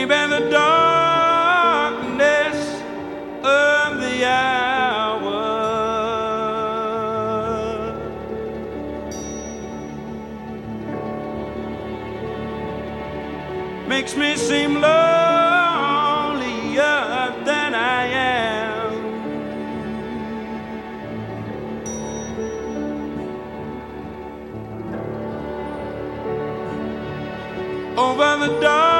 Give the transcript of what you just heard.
maybe the darkness of the hour makes me seem lonelier than I am. Over the dark